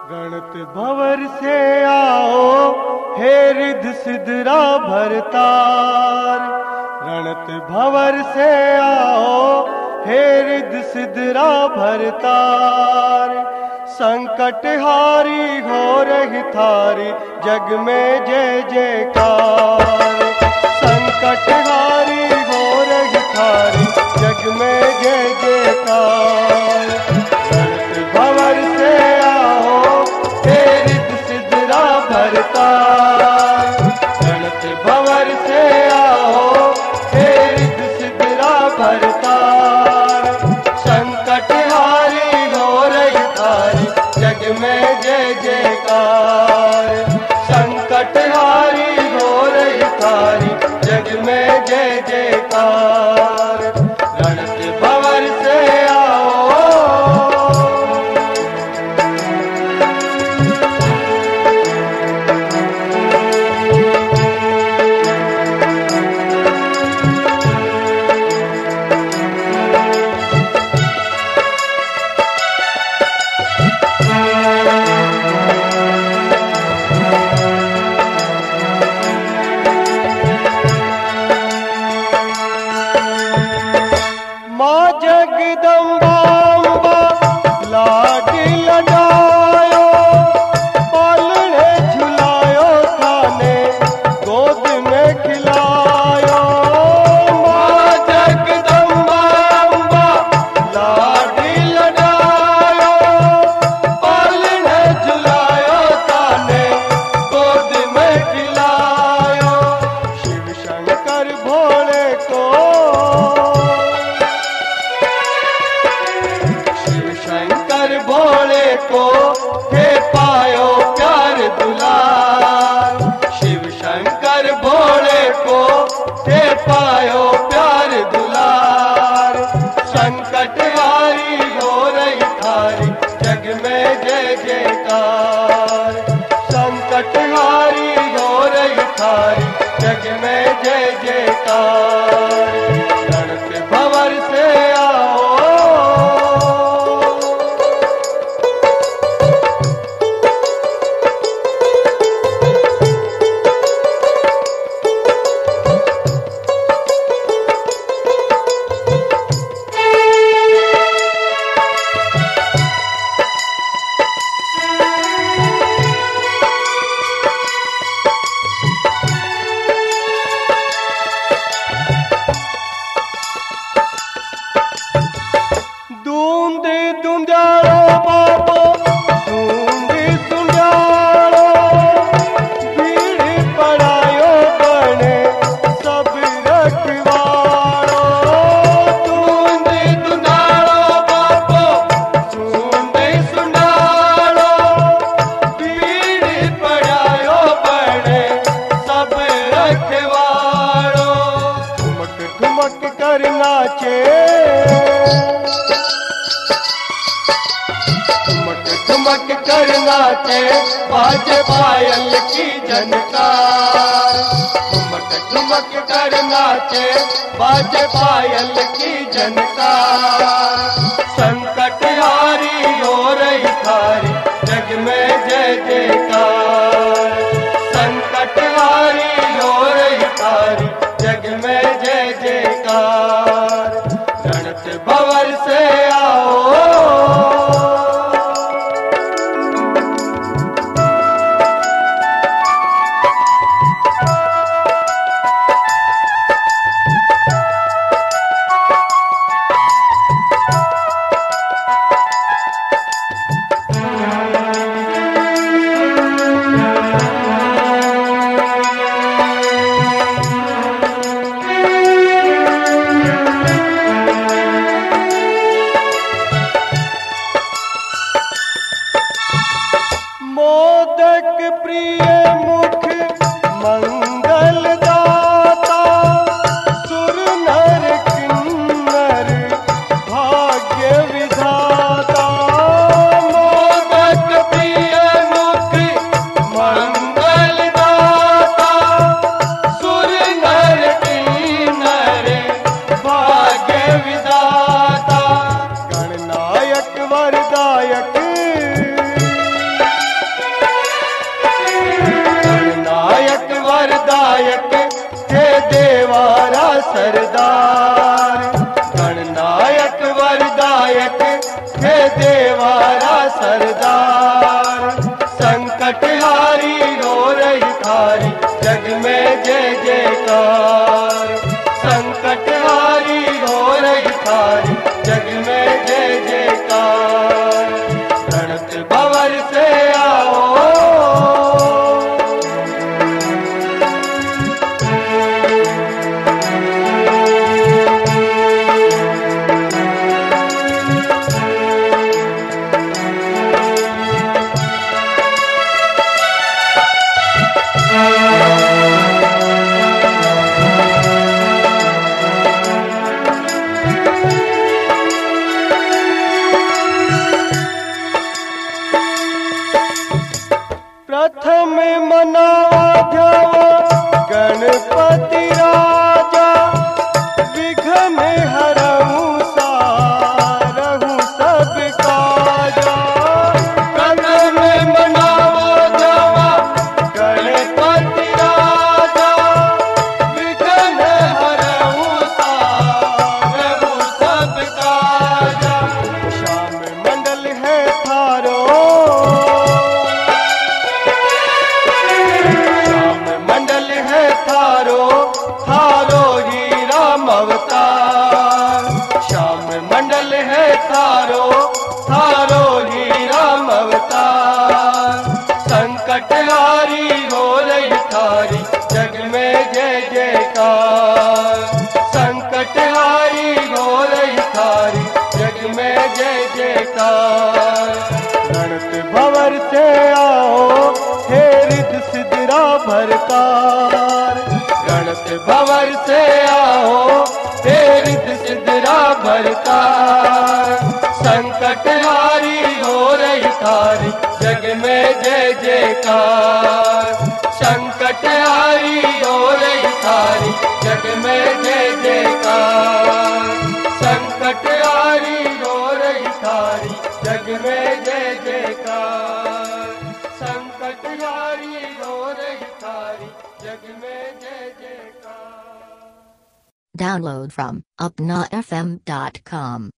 गणत भंवर से आओ हे रिद्ध सिद्धरा भरतार। गणत भंवर से आओ हे रिद्ध सिद्धरा भरतार। संकट हारी घोर हितारी जग में जय जयकार। संकट हारी घोर हितारी जग में जय जयकार। गणत भंवर से आओ हे रिद्ध सिद्धरा भरतार। गणत भंवर से आओ हे रिद्ध सिद्धरा भरतार। संकट हारी घोर हितारी जग में जय जयकार। संकट हारी घोर हितारी जग में जय जयकार। गणत भंवर से आओ। माँ जगदम्बा लाडी लडायो। पालने झुलायो थाने गोद में खिलायो। माँ जगदम्बा लाडी लडायो। पालने झुलायो थाने गोद में खिलायो। शिव शंकर भोले को शंकर भोले को हे पायो प्यार दुलार। शिव शंकर भोले को हे पायो प्यार दुलार। संकट हारी घोर हितारी जग में जय जयकार। संकट हारी घोर हितारी जग में जय जयकार। गणत भंवर से आओ। ठुमक कर नाचे बाजे पायल की झनकार। ठुमक ठुमक कर नाचे बाजे पायल की झनकार। संकट हारी घोर हितारी जग में जय जयकार। संकट हारी घोर हितारी जग में जय जयकार। गणत भंवर से आओ। मोदक प्रिय मुख मंगल दाता। सुर नर किन्नर भाग्य विधाता। मोदक प्रिय मुख मंगल दाता। सुर नर किन्नर भाग्य विधाता। गणनायक वरदायक सरदार, गणनायक वरदायक हे देवारा सरदार। संकट हारी रो रही थारी जग में जय जयकार। संकट हारी रो रही थारी जग में जय जयकार। गणत भंवर से आओ, प्रथम मनावा जावा गणपति राजा। विघ्न हरऊं सारहूं सब काजा। प्रथम मनावा जावा गणपति राजा। विघ्न हरऊं सारहूं सब काजा। श्याम मंडल है थारो, थारो ही राम अवतार। श्याम मंडल है थारो, थारो ही राम अवतार। संकट हारी हो रही थारी जग में जय जयकार। संकट हारी हो रही थारी जग में जय जयकार। गणत भंवर से आओ हे रिद्ध सिद्धरा भरतार। गणत भंवर से आओ हे रिद्ध सिद्धरा भरतार। संकट हारी हो रही थारी जग में जय जयकार। संकट हारी हो रही थारी जग में जय जयकार। संकट हारी हो रही थारी जग में जय जयकार। संकट हारी हो रही थारी जग में जय जयकार। Download from upnafm.com.